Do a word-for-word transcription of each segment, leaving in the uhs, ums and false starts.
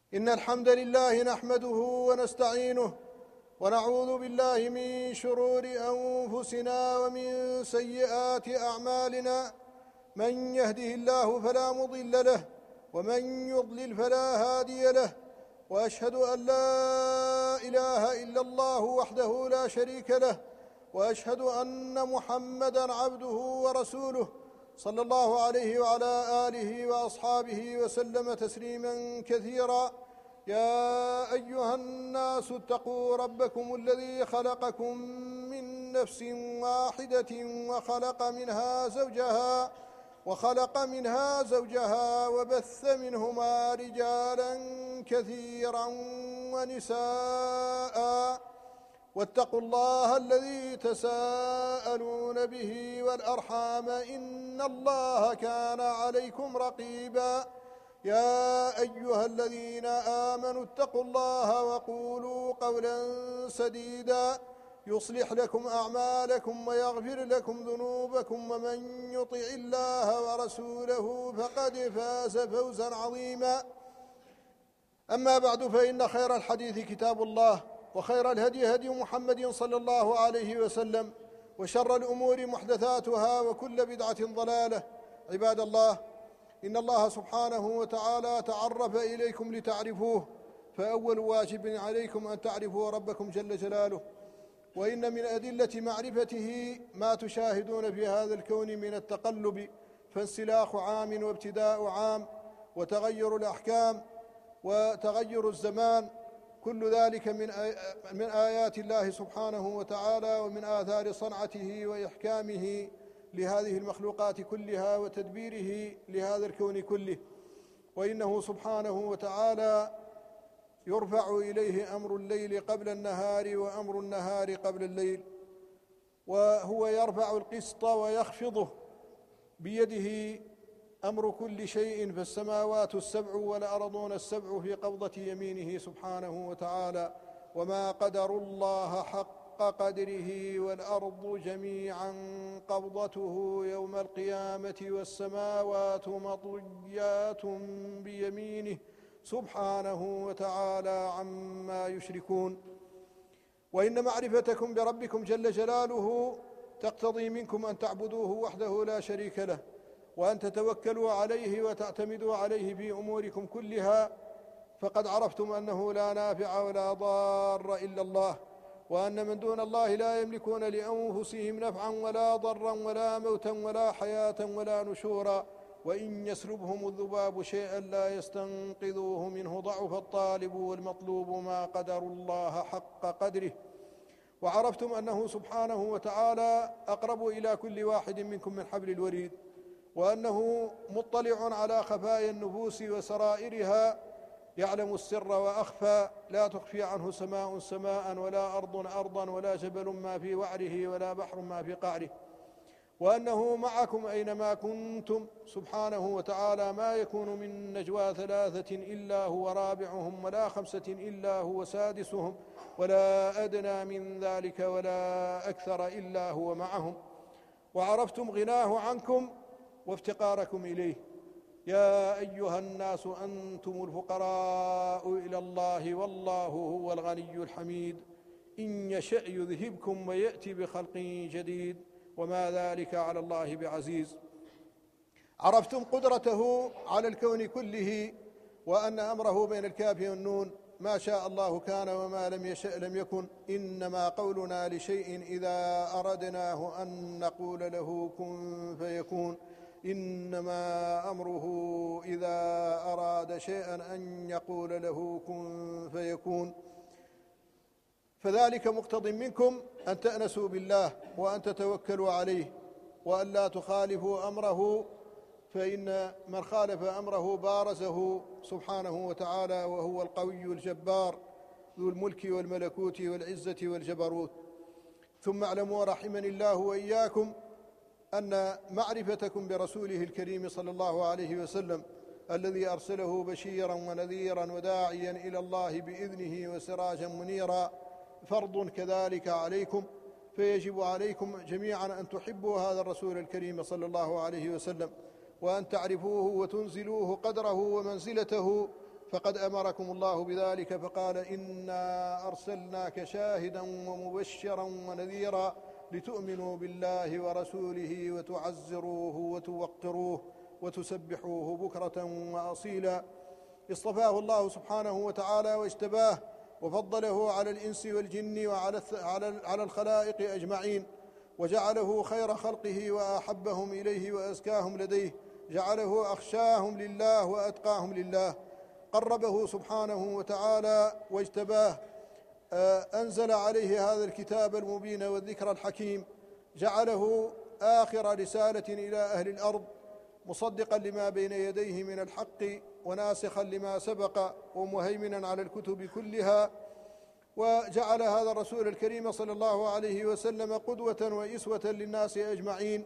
إن الحمد لله نحمده ونستعينه ونعوذ بالله من شرور أنفسنا ومن سيئات أعمالنا. من يهده الله فلا مضل له ومن يضلل فلا هادي له، وأشهد أن لا إله إلا الله وحده لا شريك له، وأشهد أن محمدًا عبده ورسوله صلى الله عليه وعلى آله وأصحابه وسلم تسليمًا كثيرًا. يا أيها الناس اتقوا ربكم الذي خلقكم من نفس واحدة وخلق منها زوجها وخلق منها زوجها وبث منهما رجالا كثيرا ونساء، واتقوا الله الذي تساءلون به والأرحام إن الله كان عليكم رقيبا. يا أيها الذين آمنوا اتقوا الله وقولوا قولا سديدا يصلح لكم أعمالكم ويغفر لكم ذنوبكم، ومن يطع الله ورسوله فقد فاز فوزا عظيما. أما بعد، فإن خير الحديث كتاب الله، وخير الهدي هدي محمد صلى الله عليه وسلم، وشر الأمور محدثاتها، وكل بدعة ضلالة. عباد الله، إن الله سبحانه وتعالى تعرف إليكم لتعرفوه، فأول واجب عليكم أن تعرفوا ربكم جل جلاله. وإن من أدلة معرفته ما تشاهدون في هذا الكون من التقلب، فانسلاخ عام وابتداء عام، وتغير الأحكام وتغير الزمان، كل ذلك من من آيات الله سبحانه وتعالى، ومن آثار صنعته وإحكامه لهذه المخلوقات كلها وتدبيره لهذا الكون كله. وإنه سبحانه وتعالى يرفع إليه أمر الليل قبل النهار وأمر النهار قبل الليل، وهو يرفع القسط ويخفضه، بيده أمر كل شيء، فالسماوات السبع والأرضون السبع في قبضة يمينه سبحانه وتعالى، وما قدروا الله حق قدره، والأرض جميعا قبضته يوم القيامة والسماوات مطويات بيمينه سبحانه وتعالى عما يشركون. وإن معرفتكم بربكم جل جلاله تقتضي منكم أن تعبدوه وحده لا شريك له، وأن تتوكلوا عليه وتعتمدوا عليه في أموركم كلها، فقد عرفتم أنه لا نافع ولا ضار إلا الله، وأن من دون الله لا يملكون لأنفسهم نفعا ولا ضرا ولا موتا ولا حياة ولا نشورا. وإن يسلبهم الذباب شيئا لا يستنقذوه منه، ضعف الطالب والمطلوب، ما قدروا الله حق قدره. وعرفتم أنه سبحانه وتعالى أقرب إلى كل واحد منكم من حبل الوريد، وأنه مطلع على خفايا النفوس وسرائرها، يعلم السر وأخفى، لا تخفي عنه سماء سماء ولا أرض أرضا ولا جبل ما في وعره ولا بحر ما في قعره. وأنه معكم أينما كنتم سبحانه وتعالى، ما يكون من نجوى ثلاثة إلا هو رابعهم، ولا خمسة إلا هو سادسهم، ولا أدنى من ذلك ولا أكثر إلا هو معهم. وعرفتم غناه عنكم وافتقاركم إليه. يا أيها الناس أنتم الفقراء إلى الله والله هو الغني الحميد، إن يشأ يذهبكم ويأتي بخلق جديد، وما ذلك على الله بعزيز. عرفتم قدرته على الكون كله، وأن أمره بين الكاف والنون، ما شاء الله كان وما لم يشأ لم يكن. إنما قولنا لشيء إذا أردناه أن نقول له كن فيكون. إنما أمره إذا أراد شيئا أن يقول له كن فيكون. فذلك مقتض منكم أن تأنسوا بالله وأن تتوكلوا عليه، وأن لا تخالفوا أمره، فإن من خالف أمره بارزه سبحانه وتعالى، وهو القوي الجبار ذو الملك والملكوت والعزة والجبروت. ثم اعلموا رحمني الله وإياكم أن معرفتكم برسوله الكريم صلى الله عليه وسلم، الذي أرسله بشيرا ونذيرا وداعيا إلى الله بإذنه وسراجا منيرا، فرض كذلك عليكم، فيجب عليكم جميعا أن تحبوا هذا الرسول الكريم صلى الله عليه وسلم، وأن تعرفوه وتنزلوه قدره ومنزلته فقد أمركم الله بذلك فقال إنا أرسلناك شاهدا ومبشرا ونذيرا لتؤمنوا بالله ورسوله وتعزروه وتوقروه وتسبحوه بكرة وأصيلا. اصطفاه الله سبحانه وتعالى واجتباه وفضله على الإنس والجن وعلى على الخلائق أجمعين، وجعله خير خلقه وأحبهم إليه وأزكاهم لديه، جعله أخشاهم لله وأتقاهم لله. قربه سبحانه وتعالى واجتباه، أنزل عليه هذا الكتاب المبين والذكر الحكيم، جعله آخر رسالة إلى أهل الأرض، مصدقا لما بين يديه من الحق وناسخا لما سبق ومهيمنا على الكتب كلها. وجعل هذا الرسول الكريم صلى الله عليه وسلم قدوة وإسوة للناس أجمعين.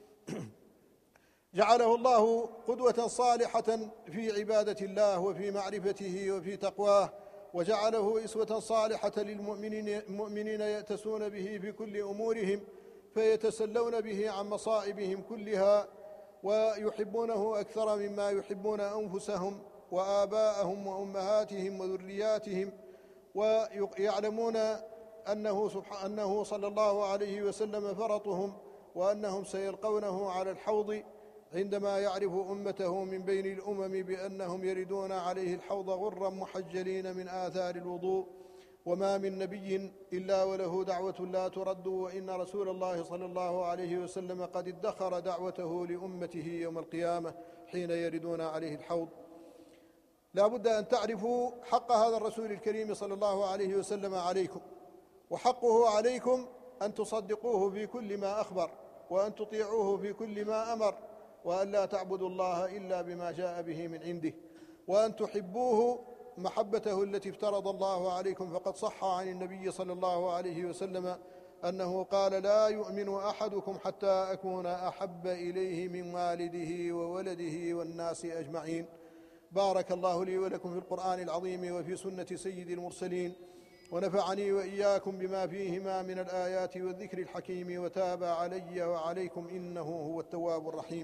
جعله الله قدوة صالحة في عبادة الله وفي معرفته وفي تقواه، وجعله إسوة صالحة للمؤمنين يأتسون به في كل أمورهم فيتسلون به عن مصائبهم كلها، ويحبونه أكثر مما يحبون أنفسهم وآباءهم وأمهاتهم وذرياتهم، ويعلمون أنه, أنه صلى الله عليه وسلم فرطهم، وأنهم سيلقونه على الحوض عندما يعرف أمته من بين الأمم بأنهم يردون عليه الحوض غرا محجلين من آثار الوضوء. وما من نبي إلا وله دعوة لا ترد، وإن رسول الله صلى الله عليه وسلم قد ادخر دعوته لأمته يوم القيامة حين يردون عليه الحوض. لا بد أن تعرفوا حق هذا الرسول الكريم صلى الله عليه وسلم عليكم، وحقه عليكم أن تصدقوه في كل ما أخبر، وأن تطيعوه في كل ما أمر، وأن لا تعبدوا الله إلا بما جاء به من عنده، وأن تحبوه محبته التي افترض الله عليكم. فقد صح عن النبي صلى الله عليه وسلم أنه قال: لا يؤمن أحدكم حتى أكون أحب إليه من والده وولده والناس أجمعين. بارك الله لي ولكم في القرآن العظيم وفي سنة سيد المرسلين، ونفعني وإياكم بما فيهما من الآيات والذكر الحكيم، وتاب علي وعليكم إنه هو التواب الرحيم.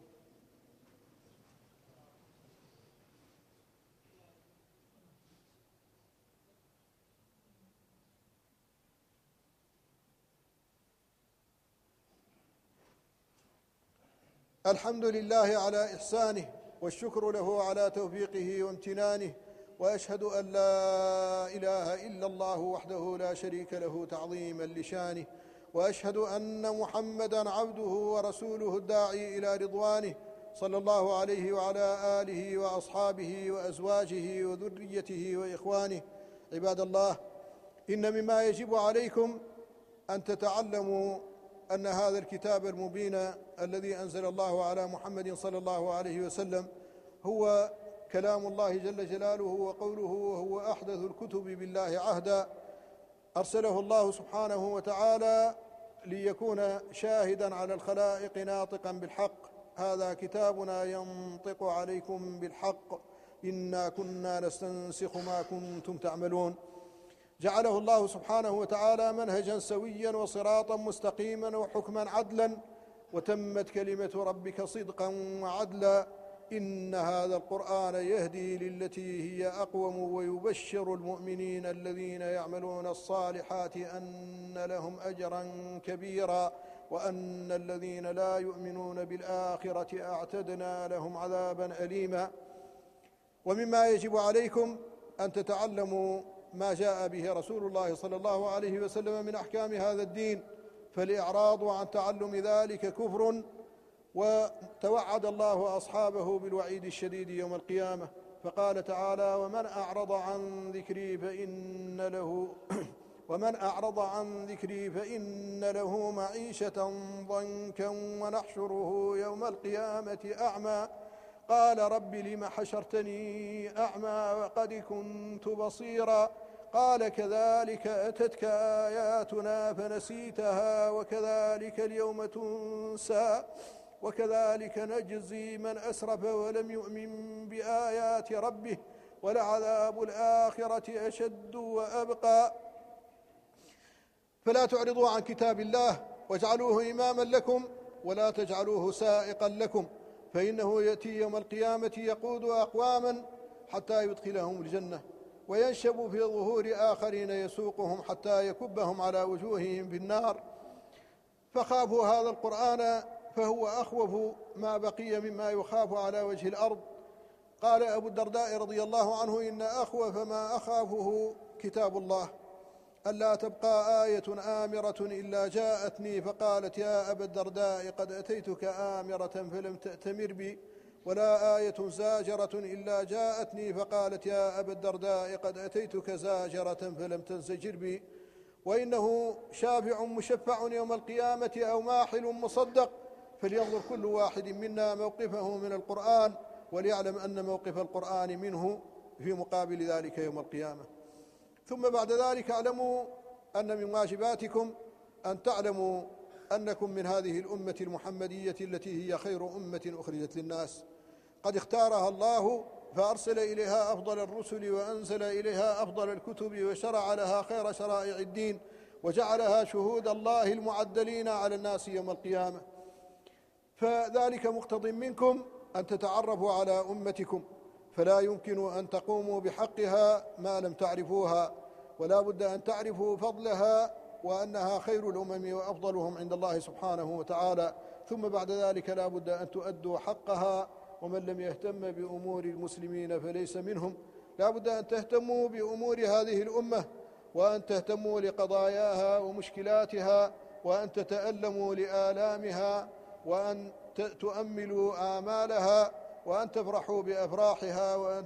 الحمد لله على إحسانه، والشكر له على توفيقه وامتنانه، وأشهد أن لا إله إلا الله وحده لا شريك له تعظيما لشانه، وأشهد أن محمدا عبده ورسوله الداعي إلى رضوانه، صلى الله عليه وعلى آله وأصحابه وأزواجه وذريته وإخوانه. عباد الله، إن مما يجب عليكم أن تتعلموا أن هذا الكتاب المبين الذي أنزل الله على محمد صلى الله عليه وسلم هو كلام الله جل جلاله وقوله، وهو أحدث الكتب بالله عهدا. أرسله الله سبحانه وتعالى ليكون شاهدا على الخلائق ناطقا بالحق. هذا كتابنا ينطق عليكم بالحق إنا كنا نستنسخ ما كنتم تعملون. جعله الله سبحانه وتعالى منهجا سويا وصراطا مستقيما وحكما عدلا، وتمت كلمة ربك صدقا وعدلا. إن هذا القرآن يهدي للتي هي أقوم، ويبشر المؤمنين الذين يعملون الصالحات أن لهم أجرا كبيرا، وأن الذين لا يؤمنون بالآخرة أعتدنا لهم عذابا أليما. ومما يجب عليكم أن تتعلموا ما جاء به رسول الله صلى الله عليه وسلم من أحكام هذا الدين، فالإعراض عن تعلم ذلك كفر، وتوعد الله أصحابه بالوعيد الشديد يوم القيامة. فقال تعالى: ومن أعرض عن ذكري فإن له ومن أعرض عن ذكري فإن له معيشة ضنكا ونحشره يوم القيامة أعمى قال رب لم حشرتني أعمى وقد كنت بصيرا قال كذلك أتتك آياتنا فنسيتها وكذلك اليوم تنسى وكذلك نجزي من أسرف ولم يؤمن بآيات ربه ولعذاب الآخرة أشد وأبقى. فلا تعرضوا عن كتاب الله واجعلوه إماما لكم ولا تجعلوه سائقا لكم، فإنه يأتي يوم القيامة يقود أقواما حتى يدخلهم الجنة، وينشب في ظهور آخرين يسوقهم حتى يكبهم على وجوههم في النار. فخافوا هذا القرآن فهو أخوف ما بقي مما يخاف على وجه الأرض. قال أبو الدرداء رضي الله عنه: إن أخوف ما أخافه كتاب الله، ألا تبقى آية آمرة إلا جاءتني فقالت يا أبا الدرداء قد أتيتك آمرة فلم تأتمر بي، ولا آية زاجرة إلا جاءتني فقالت يا أبا الدرداء قد أتيتك زاجرة فلم تنزجر بي. وإنه شافع مشفع يوم القيامة أو ماحل مصدق، فلينظر كل واحد منا موقفه من القرآن، وليعلم أن موقف القرآن منه في مقابل ذلك يوم القيامة. ثم بعد ذلك اعلموا أن من واجباتكم أن تعلموا أنكم من هذه الأمة المحمدية التي هي خير أمة أخرجت للناس، قد اختارها الله فأرسل إليها أفضل الرسل، وأنزل إليها أفضل الكتب، وشرع لها خير شرائع الدين، وجعلها شهود الله المعدلين على الناس يوم القيامة. فذلك مقتض منكم أن تتعرفوا على أمتكم، فلا يمكن أن تقوموا بحقها ما لم تعرفوها، ولا بد أن تعرفوا فضلها وأنها خير الأمم وأفضلهم عند الله سبحانه وتعالى. ثم بعد ذلك لا بد أن تؤدوا حقها، ومن لم يهتم بأمور المسلمين فليس منهم. لا بد أن تهتموا بأمور هذه الأمة، وأن تهتموا لقضاياها ومشكلاتها، وأن تتألموا لآلامها، وأن تؤملوا آمالها، وأن تفرحوا بأفراحها، وأن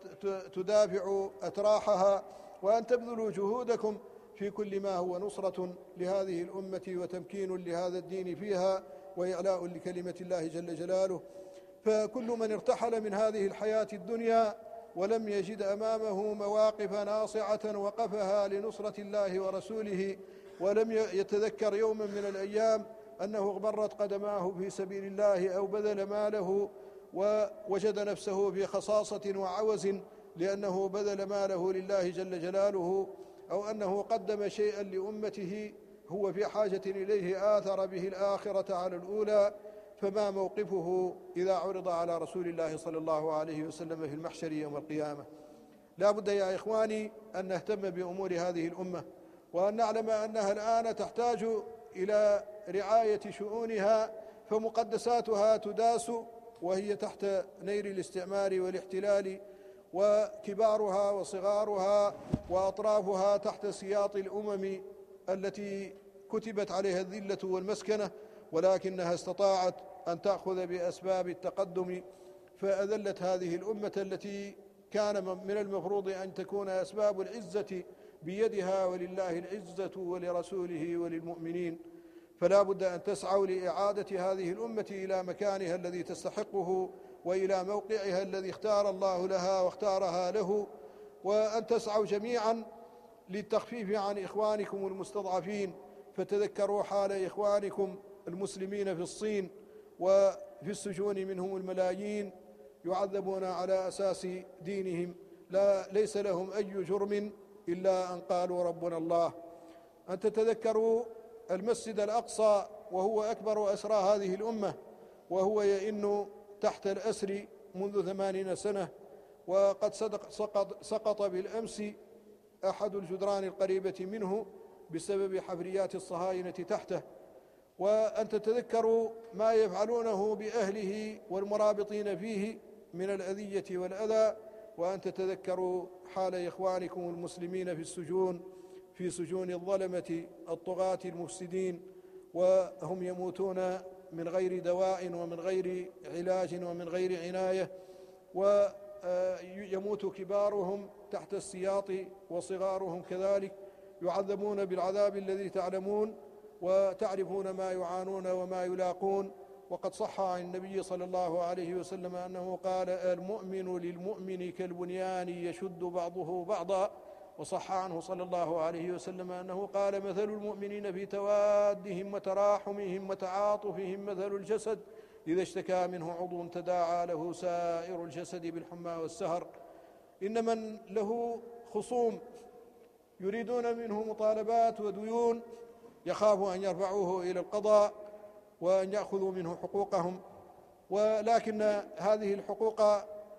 تدافعوا أتراحها، وأن تبذلوا جهودكم في كل ما هو نصرة لهذه الأمة وتمكين لهذا الدين فيها وإعلاء لكلمة الله جل جلاله. فكل من ارتحل من هذه الحياة الدنيا ولم يجد أمامه مواقف ناصعة وقفها لنصرة الله ورسوله، ولم يتذكر يوما من الأيام أنه اغبرت قدماه في سبيل الله أو بذل ماله ووجد نفسه في خصاصة وعوز لأنه بذل ماله لله جل جلاله، أو أنه قدم شيئا لأمته هو في حاجة إليه آثر به الآخرة على الأولى، فما موقفه إذا عرض على رسول الله صلى الله عليه وسلم في المحشر يوم القيامة؟ لا بد يا إخواني أن نهتم بأمور هذه الأمة، وأن نعلم أنها الآن تحتاج إلى رعاية شؤونها، فمقدساتها تداس وهي تحت نير الاستعمار والاحتلال، وكبارها وصغارها وأطرافها تحت سياط الأمم التي كتبت عليها الذلة والمسكنة، ولكنها استطاعت أن تأخذ بأسباب التقدم فأذلت هذه الأمة التي كان من المفروض أن تكون أسباب العزة بيدها، ولله العزة ولرسوله وللمؤمنين. فلا بد أن تسعوا لإعادة هذه الأمة إلى مكانها الذي تستحقه، وإلى موقعها الذي اختار الله لها واختارها له، وأن تسعوا جميعا للتخفيف عن إخوانكم المستضعفين. فتذكروا حال إخوانكم المسلمين في الصين وفي السجون منهم الملايين يعذبون على أساس دينهم، لا ليس لهم أي جرم إلا أن قالوا ربنا الله. أن تتذكروا المسجد الأقصى وهو أكبر أسرى هذه الأمة، وهو يئن تحت الأسر منذ ثمانين سنة، وقد سقط, سقط بالأمس أحد الجدران القريبة منه بسبب حفريات الصهاينة تحته. وأن تتذكروا ما يفعلونه بأهله والمرابطين فيه من الأذية والأذى، وأن تتذكروا حال إخوانكم المسلمين في السجون في سجون الظلمة الطغاة المفسدين، وهم يموتون من غير دواء ومن غير علاج ومن غير عناية، ويموت كبارهم تحت السياط وصغارهم كذلك يعذبون بالعذاب الذي تعلمون وتعرفون ما يعانون وما يلاقون. وقد صح عن النبي صلى الله عليه وسلم أنه قال: المؤمن للمؤمن كالبنيان يشد بعضه بعضا. وصح عنه صلى الله عليه وسلم أنه قال: مثل المؤمنين في توادهم وتراحمهم وتعاطفهم مثل الجسد إذا اشتكى منه عضو تداعى له سائر الجسد بالحمى والسهر. إن من له خصوم يريدون منه مطالبات وديون يخاف أن يرفعوه إلى القضاء وأن يأخذوا منه حقوقهم، ولكن هذه الحقوق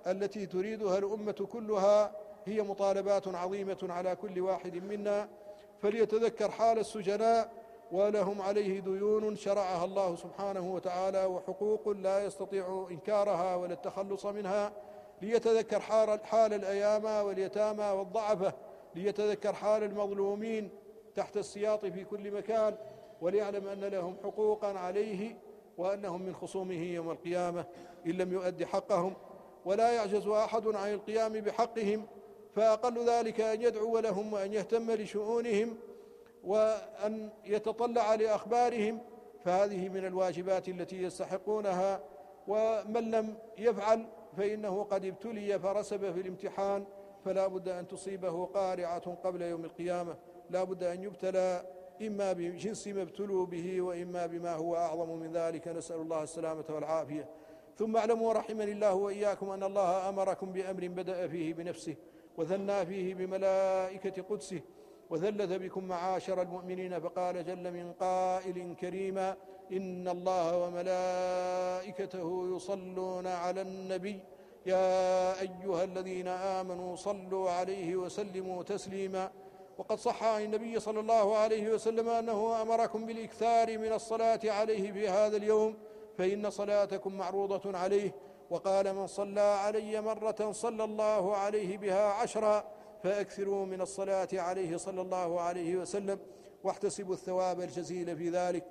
التي تريدها الأمة كلها هي مطالبات عظيمة على كل واحد منا، فليتذكر حال السجناء ولهم عليه ديون شرعها الله سبحانه وتعالى وحقوق لا يستطيع إنكارها ولا التخلص منها، ليتذكر حال الأيامى واليتامى والضعفة، ليتذكر حال المظلومين تحت السياط في كل مكان، وليعلم أن لهم حقوقا عليه وأنهم من خصومه يوم القيامة إن لم يؤد حقهم، ولا يعجز أحد عن القيام بحقهم، فأقل ذلك أن يدعو لهم وأن يهتم لشؤونهم وأن يتطلع لأخبارهم، فهذه من الواجبات التي يستحقونها. ومن لم يفعل فإنه قد ابتلي فرسب في الامتحان، فلا بد أن تصيبه قارعة قبل يوم القيامة، لا بد أن يبتلى إما بجنس ما ابتلوا به وإما بما هو أعظم من ذلك، نسأل الله السلامة والعافية. ثم اعلموا رحمني الله وإياكم أن الله أمركم بأمر بدأ فيه بنفسه وثنى فيه بملائكة قدسه وثلث بكم معاشر المؤمنين، فقال جل من قائل كريما: إن الله وملائكته يصلون على النبي يا أيها الذين آمنوا صلوا عليه وسلموا تسليما. وقد صح عن النبي صلى الله عليه وسلم أنه أمركم بالإكثار من الصلاة عليه في هذا اليوم، فإن صلاتكم معروضة عليه، وقال: من صلى علي مرة صلى الله عليه بها عشرا، فأكثروا من الصلاة عليه صلى الله عليه وسلم واحتسبوا الثواب الجزيل في ذلك.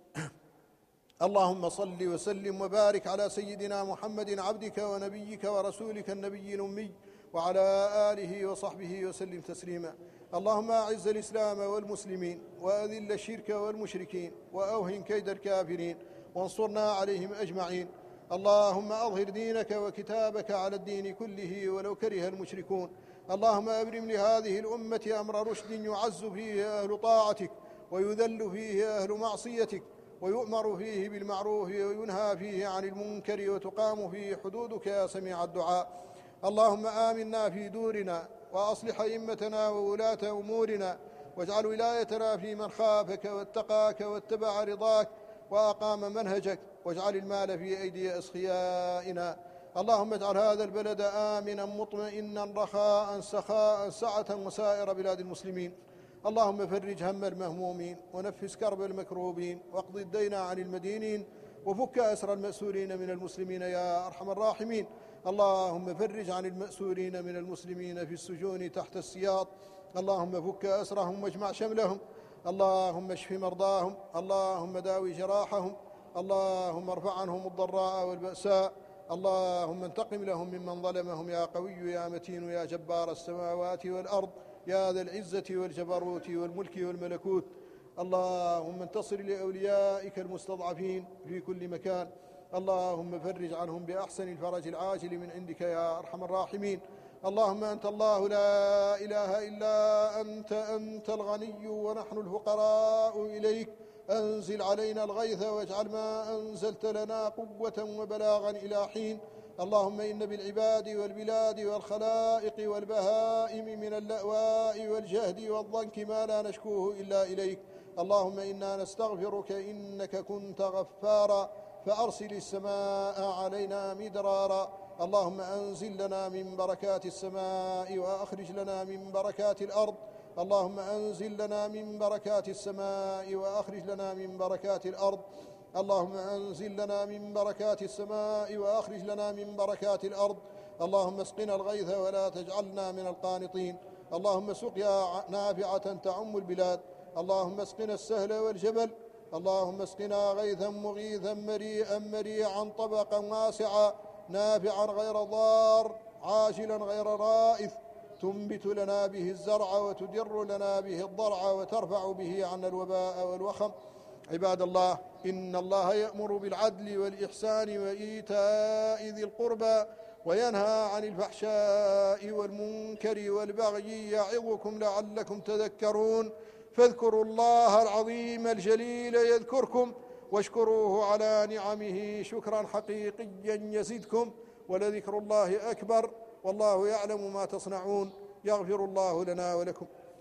اللهم صل وسلم وبارك على سيدنا محمد عبدك ونبيك ورسولك النبي الأمي وعلى آله وصحبه وسلم تسليما. اللهم أعز الإسلام والمسلمين وأذل الشرك والمشركين وأوهن كيد الكافرين وانصرنا عليهم أجمعين. اللهم أظهر دينك وكتابك على الدين كله ولو كره المشركون. اللهم أبرم لهذه الأمة أمر رشد يعز فيه أهل طاعتك ويذل فيه أهل معصيتك ويؤمر فيه بالمعروف وينهى فيه عن المنكر وتقام فيه حدودك يا سميع الدعاء. اللهم آمنا في دورنا وأصلح أئمتنا وولاة أمورنا، واجعل ولايتنا في من خافك واتقاك واتبع رضاك وأقام منهجك، واجعل المال في أيدي أسخيائنا. اللهم اجعل هذا البلد آمنا مطمئنا رخاء سخاء سعة وسائر بلاد المسلمين. اللهم فرج هم المهمومين ونفس كرب المكروبين واقض الدين عن المدينين وفك أسر المأسورين من المسلمين يا أرحم الراحمين. اللهم فرج عن المأسورين من المسلمين في السجون تحت السياط. اللهم فك أسرهم واجمع شملهم. اللهم اشف مرضاهم. اللهم داوي جراحهم. اللهم ارفع عنهم الضراء والبأساء. اللهم انتقم لهم ممن ظلمهم يا قوي يا متين يا جبار السماوات والأرض يا ذا العزة والجبروت والملك والملكوت. اللهم انتصر لأوليائك المستضعفين في كل مكان. اللهم فرج عنهم بأحسن الفرج العاجل من عندك يا أرحم الراحمين. اللهم أنت الله لا إله إلا أنت، أنت الغني ونحن الفقراء إليك. أنزل علينا الغيث واجعل ما أنزلت لنا قوة وبلاغا إلى حين. اللهم إن بالعباد والبلاد والخلائق والبهائم من اللأواء والجهد والضنك ما لا نشكوه إلا إليك. اللهم إنا نستغفرك إنك كنت غفارا، فأرسل السماء علينا مدرارا. اللهم أنزل لنا من بركات السماء وأخرج لنا من بركات الأرض. اللهم أنزل لنا من بركات السماء وأخرج لنا من بركات الأرض. اللهم أنزل لنا من بركات السماء وأخرج لنا من بركات الأرض. اللهم اسقنا الغيث ولا تجعلنا من القانطين. اللهم سقيا نافعة تعم البلاد. اللهم اسقنا السهل والجبل. اللهم اسقنا غيثا مغيثا مريئا مريعا طبقا واسعا نافعا غير ضار عاجلا غير رائث، تنبت لنا به الزرع وتدر لنا به الضرع وترفع به عنا الوباء والوخم. عباد الله، إن الله يأمر بالعدل والإحسان وإيتاء ذي القربى وينهى عن الفحشاء والمنكر والبغي يعظكم لعلكم تذكرون. فاذكروا الله العظيم الجليل يذكركم واشكروه على نعمه شكرا حقيقيا يزدكم، ولذكر الله أكبر والله يعلم ما تصنعون. يغفر الله لنا ولكم.